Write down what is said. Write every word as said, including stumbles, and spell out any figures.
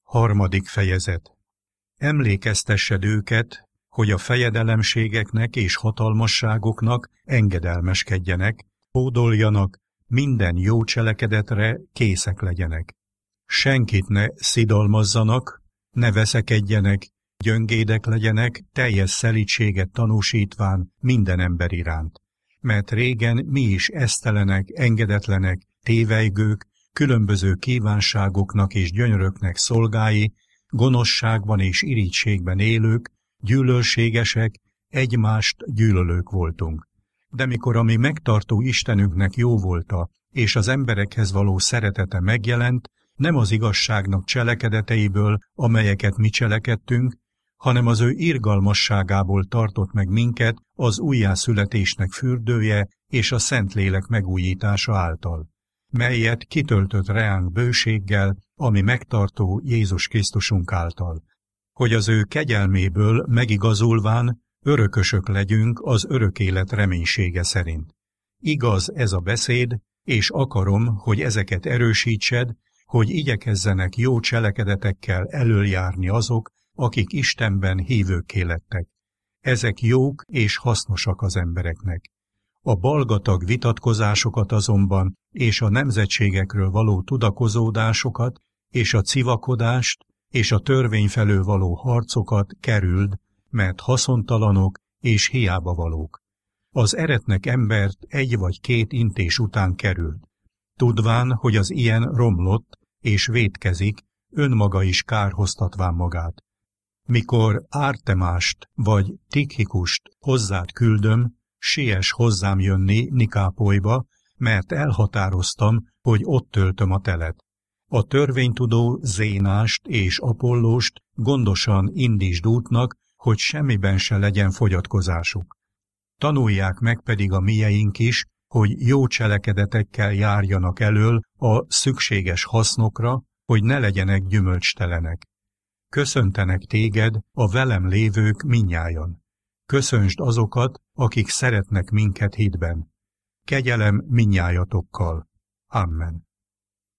Harmadik fejezet. Emlékeztessed őket, hogy a fejedelemségeknek és hatalmasságoknak engedelmeskedjenek, hódoljanak, minden jó cselekedetre készek legyenek. Senkit ne szidalmazzanak, ne veszekedjenek, gyöngédek legyenek, teljes szelídséget tanúsítván minden ember iránt. Mert régen mi is esztelenek, engedetlenek, tévejgők, különböző kívánságoknak és gyönyöröknek szolgái, gonoszságban és irítségben élők, gyűlölségesek, egymást gyűlölők voltunk. De mikor a mi megtartó Istenünknek jó volta, és az emberekhez való szeretete megjelent, nem az igazságnak cselekedeteiből, amelyeket mi cselekedtünk, hanem az ő irgalmasságából tartott meg minket az újjászületésnek fürdője és a Szentlélek megújítása által, melyet kitöltött reánk bőséggel, ami megtartó Jézus Krisztusunk által, hogy az ő kegyelméből megigazulván örökösök legyünk az örök élet reménysége szerint. Igaz ez a beszéd, és akarom, hogy ezeket erősítsed, hogy igyekezzenek jó cselekedetekkel elöljárni azok, akik Istenben hívőkké lettek. Ezek jók és hasznosak az embereknek. A balgatag vitatkozásokat azonban, és a nemzetségekről való tudakozódásokat, és a civakodást, és a törvény felől való harcokat kerüld, mert haszontalanok és hiába valók. Az eretnek embert egy vagy két intés után kerüld, tudván, hogy az ilyen romlott, és vétkezik, önmaga is kárhoztatván magát. Mikor Ártemást vagy Tikhikust hozzád küldöm, siess hozzám jönni Nikápolyba, mert elhatároztam, hogy ott töltöm a telet. A törvénytudó Zénást és Apollóst gondosan indítsd útnak, hogy semmiben se legyen fogyatkozásuk. Tanulják meg pedig a mieink is, hogy jó cselekedetekkel járjanak elől a szükséges hasznokra, hogy ne legyenek gyümölcstelenek. Köszöntenek téged a velem lévők mindnyájan. Köszöntsd azokat, akik szeretnek minket hitben. Kegyelem mindnyájatokkal. Amen.